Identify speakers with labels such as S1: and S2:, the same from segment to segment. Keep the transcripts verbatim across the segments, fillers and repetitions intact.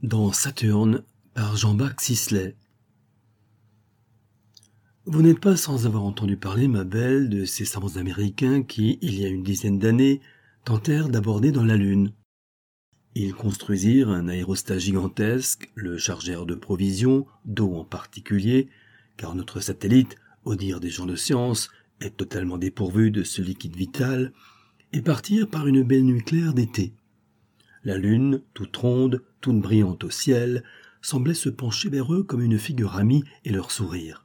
S1: Dans Saturne, par Jean-Baptiste Sisley. Vous n'êtes pas sans avoir entendu parler, ma belle, de ces savants américains qui, il y a une dizaine d'années, tentèrent d'aborder dans la Lune. Ils construisirent un aérostat gigantesque, le chargèrent de provisions, d'eau en particulier, car notre satellite, au dire des gens de science, est totalement dépourvu de ce liquide vital, et partirent par une belle nuit claire d'été. La lune, toute ronde, toute brillante au ciel, semblait se pencher vers eux comme une figure amie et leur sourire.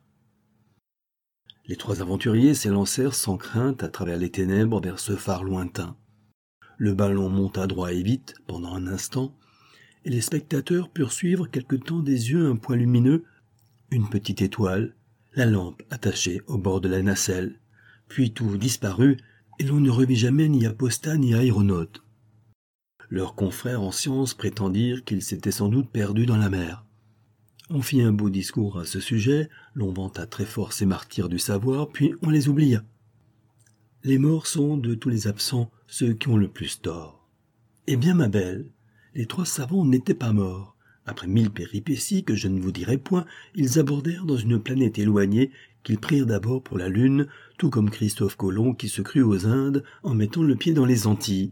S1: Les trois aventuriers s'élancèrent sans crainte à travers les ténèbres vers ce phare lointain. Le ballon monta droit et vite pendant un instant, et les spectateurs purent suivre quelque temps des yeux un point lumineux, une petite étoile, la lampe attachée au bord de la nacelle, puis tout disparut, et l'on ne revit jamais ni apostat ni aéronaute. Leurs confrères en sciences prétendirent qu'ils s'étaient sans doute perdus dans la mer. On fit un beau discours à ce sujet, l'on vanta très fort ces martyrs du savoir, puis on les oublia. Les morts sont, de tous les absents, ceux qui ont le plus tort. Eh bien, ma belle, les trois savants n'étaient pas morts. Après mille péripéties que je ne vous dirai point, ils abordèrent dans une planète éloignée qu'ils prirent d'abord pour la Lune, tout comme Christophe Colomb qui se crut aux Indes en mettant le pied dans les Antilles.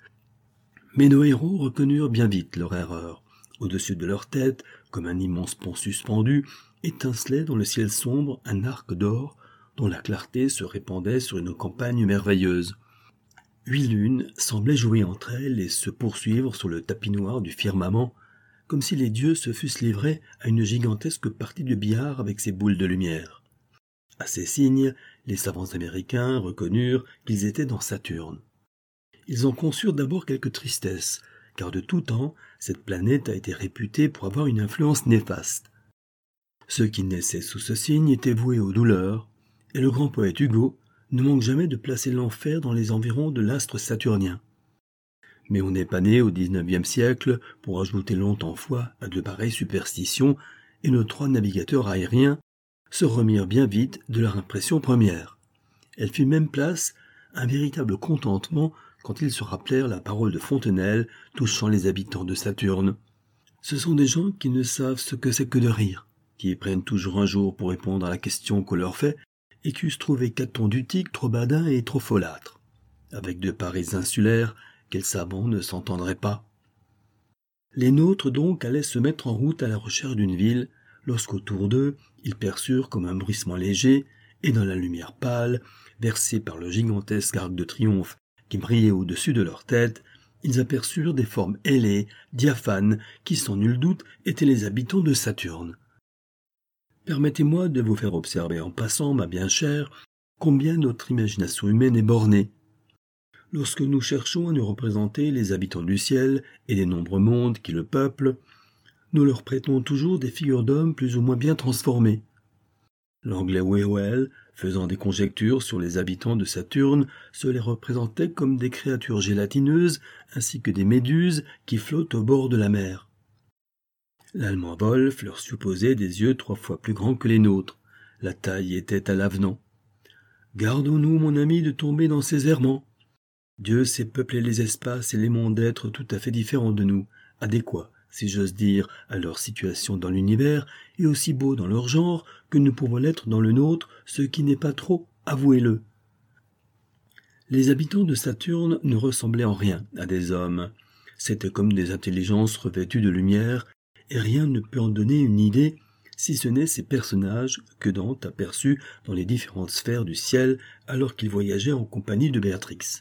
S1: Mais nos héros reconnurent bien vite leur erreur. Au-dessus de leur tête, comme un immense pont suspendu, étincelait dans le ciel sombre un arc d'or dont la clarté se répandait sur une campagne merveilleuse. Huit lunes semblaient jouer entre elles et se poursuivre sur le tapis noir du firmament, comme si les dieux se fussent livrés à une gigantesque partie de billard avec ses boules de lumière. À ces signes, les savants américains reconnurent qu'ils étaient dans Saturne. Ils en conçurent d'abord quelque tristesse, car de tout temps, cette planète a été réputée pour avoir une influence néfaste. Ceux qui naissaient sous ce signe étaient voués aux douleurs, et le grand poète Hugo ne manque jamais de placer l'enfer dans les environs de l'astre saturnien. Mais on n'est pas né au dix-neuvième siècle pour ajouter longtemps foi à de pareilles superstitions, et nos trois navigateurs aériens se remirent bien vite de leur impression première. Elle fit même place à un véritable contentement quand ils se rappelèrent la parole de Fontenelle touchant les habitants de Saturne. Ce sont des gens qui ne savent ce que c'est que de rire, qui prennent toujours un jour pour répondre à la question qu'on leur fait, et qui eussent trouvé Caton d'Utique trop badin et trop folâtre. Avec de pareils insulaires, quels savants ne s'entendraient pas. Les nôtres donc allaient se mettre en route à la recherche d'une ville, lorsqu'autour d'eux, ils perçurent comme un bruissement léger, et dans la lumière pâle, versée par le gigantesque arc de triomphe qui brillait au-dessus de leur tête, ils aperçurent des formes ailées, diaphanes, qui sans nul doute étaient les habitants de Saturne. Permettez-moi de vous faire observer en passant, ma bien chère, combien notre imagination humaine est bornée. Lorsque nous cherchons à nous représenter les habitants du ciel et des nombreux mondes qui le peuplent, nous leur prêtons toujours des figures d'hommes plus ou moins bien transformées. L'anglais Whewell, faisant des conjectures sur les habitants de Saturne, se les représentait comme des créatures gélatineuses ainsi que des méduses qui flottent au bord de la mer. L'allemand Wolf leur supposait des yeux trois fois plus grands que les nôtres. La taille était à l'avenant. Gardons-nous, mon ami, de tomber dans ces errements. Dieu sait peupler les espaces et les mondes d'êtres tout à fait différents de nous, adéquats, si j'ose dire, à leur situation dans l'univers, et aussi beaux dans leur genre que nous pouvons l'être dans le nôtre, ce qui n'est pas trop, avouez-le. Les habitants de Saturne ne ressemblaient en rien à des hommes. C'étaient comme des intelligences revêtues de lumière, et rien ne peut en donner une idée, si ce n'est ces personnages que Dante aperçut dans les différentes sphères du ciel alors qu'il voyageait en compagnie de Béatrix.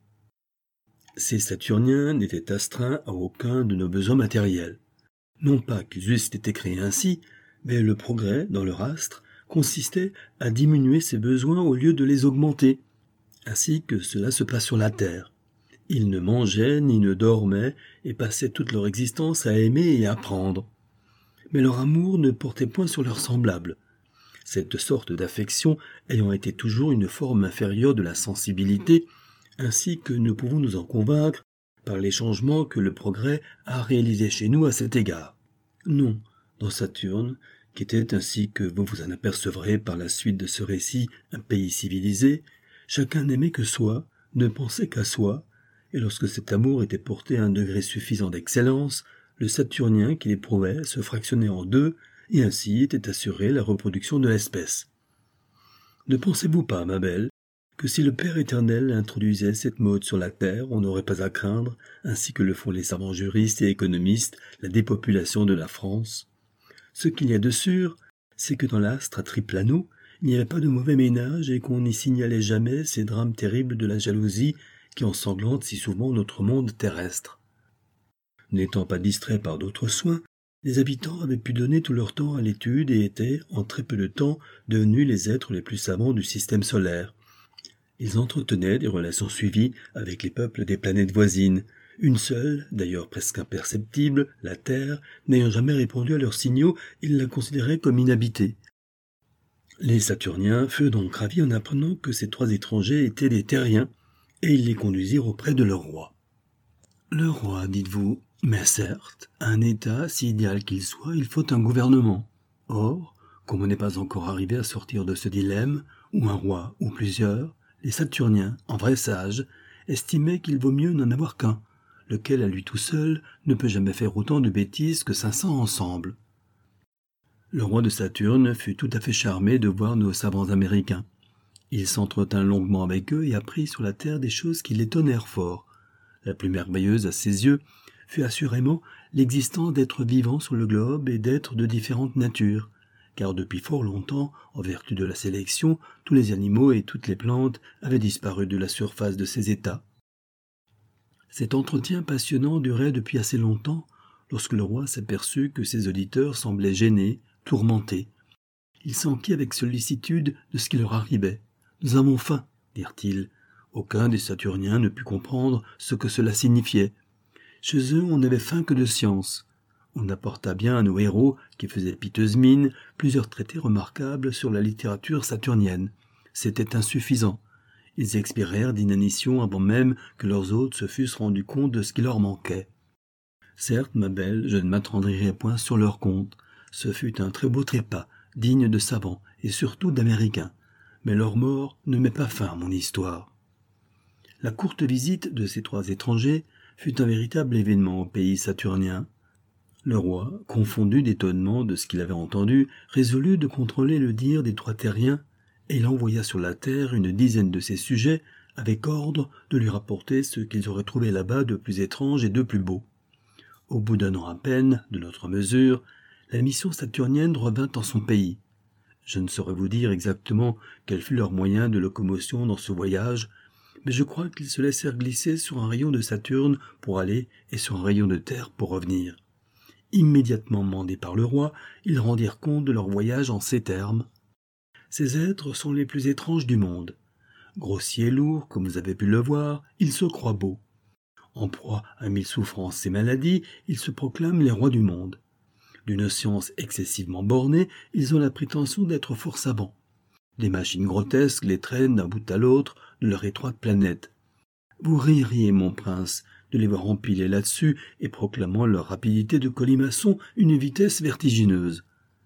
S1: Ces Saturniens n'étaient astreints à aucun de nos besoins matériels. Non pas qu'ils eussent été créés ainsi, mais le progrès, dans leur astre, consistait à diminuer ces besoins au lieu de les augmenter, ainsi que cela se passe sur la Terre. Ils ne mangeaient ni ne dormaient et passaient toute leur existence à aimer et à apprendre. Mais leur amour ne portait point sur leurs semblables. Cette sorte d'affection ayant été toujours une forme inférieure de la sensibilité, ainsi que nous pouvons nous en convaincre par les changements que le progrès a réalisés chez nous à cet égard. Non, dans Saturne, qui était ainsi que vous vous en apercevrez par la suite de ce récit un pays civilisé, chacun n'aimait que soi, ne pensait qu'à soi, et lorsque cet amour était porté à un degré suffisant d'excellence, le Saturnien qu'il éprouvait se fractionnait en deux, et ainsi était assurée la reproduction de l'espèce. Ne pensez-vous pas, ma belle, que si le Père éternel introduisait cette mode sur la Terre, on n'aurait pas à craindre, ainsi que le font les savants juristes et économistes, la dépopulation de la France? Ce qu'il y a de sûr, c'est que dans l'astre à triple anneau, il n'y avait pas de mauvais ménage et qu'on n'y signalait jamais ces drames terribles de la jalousie qui ensanglantent si souvent notre monde terrestre. N'étant pas distraits par d'autres soins, les habitants avaient pu donner tout leur temps à l'étude et étaient, en très peu de temps, devenus les êtres les plus savants du système solaire. Ils entretenaient des relations suivies avec les peuples des planètes voisines, une seule, d'ailleurs presque imperceptible, la Terre, n'ayant jamais répondu à leurs signaux, ils la considéraient comme inhabitée. Les Saturniens furent donc ravis en apprenant que ces trois étrangers étaient des Terriens, et ils les conduisirent auprès de leur roi. Le roi, dites-vous, mais certes, à un État, si idéal qu'il soit, il faut un gouvernement. Or, comme on n'est pas encore arrivé à sortir de ce dilemme, ou un roi, ou plusieurs, les Saturniens, en vrais sages, estimaient qu'il vaut mieux n'en avoir qu'un, lequel à lui tout seul ne peut jamais faire autant de bêtises que cinq cents ensemble. Le roi de Saturne fut tout à fait charmé de voir nos savants américains. Il s'entretint longuement avec eux et apprit sur la terre des choses qui l'étonnèrent fort. La plus merveilleuse à ses yeux fut assurément l'existence d'êtres vivants sur le globe et d'êtres de différentes natures, car depuis fort longtemps, en vertu de la sélection, tous les animaux et toutes les plantes avaient disparu de la surface de ces états. Cet entretien passionnant durait depuis assez longtemps, lorsque le roi s'aperçut que ses auditeurs semblaient gênés, tourmentés. Il s'enquit avec sollicitude de ce qui leur arrivait. « Nous avons faim, dirent-ils. Aucun des Saturniens ne put comprendre ce que cela signifiait. Chez eux, on n'avait faim que de science. On apporta bien à nos héros, qui faisaient piteuse mine, plusieurs traités remarquables sur la littérature saturnienne. C'était insuffisant. Ils expirèrent d'inanition avant même que leurs hôtes se fussent rendus compte de ce qui leur manquait. Certes, ma belle, je ne m'attendrirai point sur leur compte. Ce fut un très beau trépas, digne de savants et surtout d'Américains. Mais leur mort ne met pas fin à mon histoire. La courte visite de ces trois étrangers fut un véritable événement au pays saturnien. Le roi, confondu d'étonnement de ce qu'il avait entendu, résolut de contrôler le dire des trois terriens, et il envoya sur la terre une dizaine de ses sujets, avec ordre de lui rapporter ce qu'ils auraient trouvé là-bas de plus étrange et de plus beau. Au bout d'un an à peine, de notre mesure, la mission saturnienne revint en son pays. Je ne saurais vous dire exactement quel fut leur moyen de locomotion dans ce voyage, mais je crois qu'ils se laissèrent glisser sur un rayon de Saturne pour aller et sur un rayon de Terre pour revenir. Immédiatement mandés par le roi, ils rendirent compte de leur voyage en ces termes. Ces êtres sont les plus étranges du monde. Grossiers et lourds, comme vous avez pu le voir, ils se croient beaux. En proie à mille souffrances et maladies, ils se proclament les rois du monde. D'une science excessivement bornée, ils ont la prétention d'être fort savants. Des machines grotesques les traînent d'un bout à l'autre de leur étroite planète. Vous ririez, mon prince, de les voir empiler là-dessus et proclamant leur rapidité de colimaçon une vitesse vertigineuse.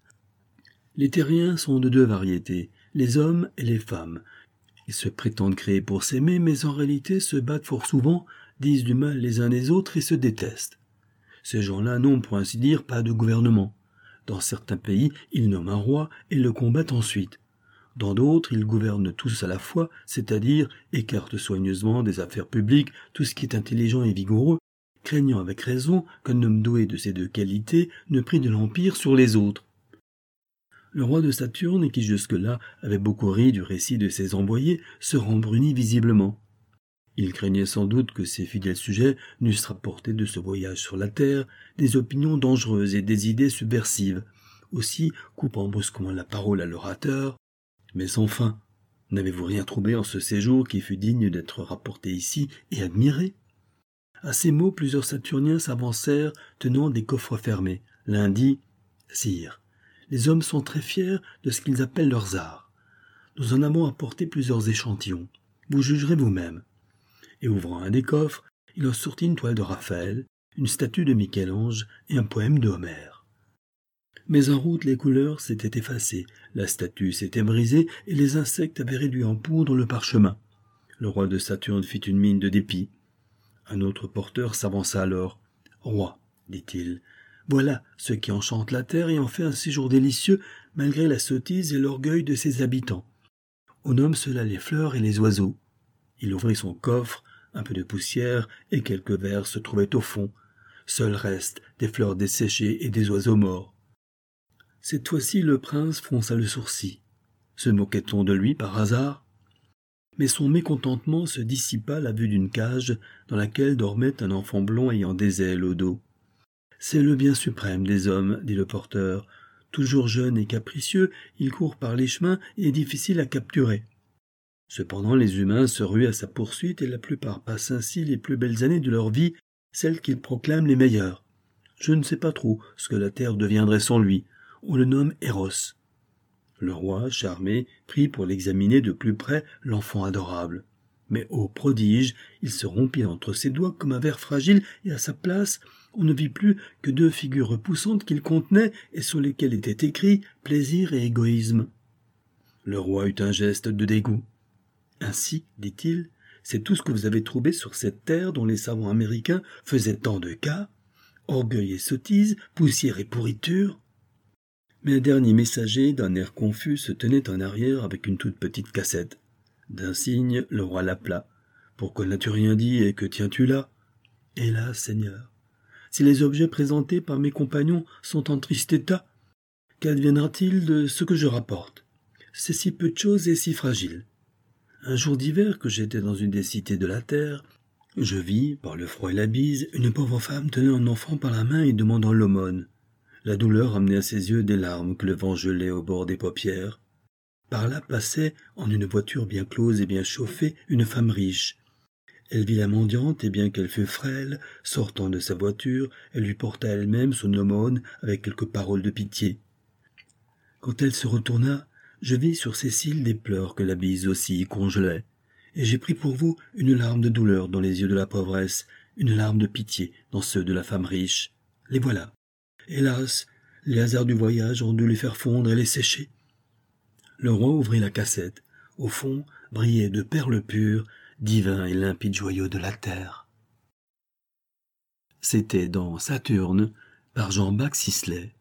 S1: Les terriens sont de deux variétés, les hommes et les femmes. Ils se prétendent créés pour s'aimer, mais en réalité se battent fort souvent, disent du mal les uns des autres et se détestent. Ces gens-là n'ont, pour ainsi dire, pas de gouvernement. Dans certains pays, ils nomment un roi et le combattent ensuite. Dans d'autres, ils gouvernent tous à la fois, c'est-à-dire écartent soigneusement des affaires publiques tout ce qui est intelligent et vigoureux, craignant avec raison qu'un homme doué de ces deux qualités ne prît de l'empire sur les autres. Le roi de Saturne, qui jusque-là avait beaucoup ri du récit de ses envoyés, se rembrunit visiblement. Il craignait sans doute que ses fidèles sujets n'eussent rapporté de ce voyage sur la terre des opinions dangereuses et des idées subversives. Aussi, coupant brusquement la parole à l'orateur, « Mais enfin, n'avez-vous rien trouvé en ce séjour qui fût digne d'être rapporté ici et admiré ?» À ces mots, plusieurs Saturniens s'avancèrent, tenant des coffres fermés. L'un dit « Sire, les hommes sont très fiers de ce qu'ils appellent leurs arts. Nous en avons apporté plusieurs échantillons. Vous jugerez vous-même. » Et ouvrant un des coffres, il en sortit une toile de Raphaël, une statue de Michel-Ange et un poème de Homère. Mais en route les couleurs s'étaient effacées, la statue s'était brisée et les insectes avaient réduit en poudre le parchemin. Le roi de Saturne fit une mine de dépit. Un autre porteur s'avança alors. « Roi, dit-il. Voilà ce qui enchante la terre et en fait un séjour délicieux malgré la sottise et l'orgueil de ses habitants. On nomme cela les fleurs et les oiseaux. Il ouvrit son coffre, un peu de poussière et quelques vers se trouvaient au fond. Seul reste des fleurs desséchées et des oiseaux morts. Cette fois-ci le prince fronça le sourcil. Se moquait-on de lui par hasard? Mais son mécontentement se dissipa à la vue d'une cage dans laquelle dormait un enfant blond ayant des ailes au dos. C'est le bien suprême des hommes, dit le porteur. Toujours jeune et capricieux, il court par les chemins et est difficile à capturer. Cependant les humains se ruent à sa poursuite et la plupart passent ainsi les plus belles années de leur vie, celles qu'ils proclament les meilleures. Je ne sais pas trop ce que la terre deviendrait sans lui. On le nomme Eros. Le roi, charmé, prit pour l'examiner de plus près l'enfant adorable. Mais ô prodige, il se rompit entre ses doigts comme un verre fragile et à sa place, on ne vit plus que deux figures repoussantes qu'il contenait et sur lesquelles était écrit plaisir et égoïsme. Le roi eut un geste de dégoût. Ainsi, dit-il, c'est tout ce que vous avez trouvé sur cette terre dont les savants américains faisaient tant de cas, orgueil et sottise, poussière et pourriture. Mais un dernier messager, d'un air confus, se tenait en arrière avec une toute petite cassette. D'un signe, le roi l'appela. « Pourquoi n'as-tu rien dit et que tiens-tu là ?»« Hélas, Seigneur, si les objets présentés par mes compagnons sont en triste état, qu'adviendra-t-il de ce que je rapporte? C'est si peu de choses et si fragile. Un jour d'hiver que j'étais dans une des cités de la terre, je vis, par le froid et la bise, une pauvre femme tenant un enfant par la main et demandant l'aumône. La douleur amenait à ses yeux des larmes que le vent gelait au bord des paupières. Par là passait, en une voiture bien close et bien chauffée, une femme riche. Elle vit la mendiante, et bien qu'elle fût frêle, sortant de sa voiture, elle lui porta elle-même son aumône avec quelques paroles de pitié. Quand elle se retourna, je vis sur ses cils des pleurs que la bise aussi congelait, et j'ai pris pour vous une larme de douleur dans les yeux de la pauvresse, une larme de pitié dans ceux de la femme riche. Les voilà. Hélas, les hasards du voyage ont dû les faire fondre et les sécher. Le roi ouvrit la cassette. Au fond, brillaient de perles pures, divins et limpides joyaux de la terre. C'était dans Saturne, par Jean-Baptiste Sisley.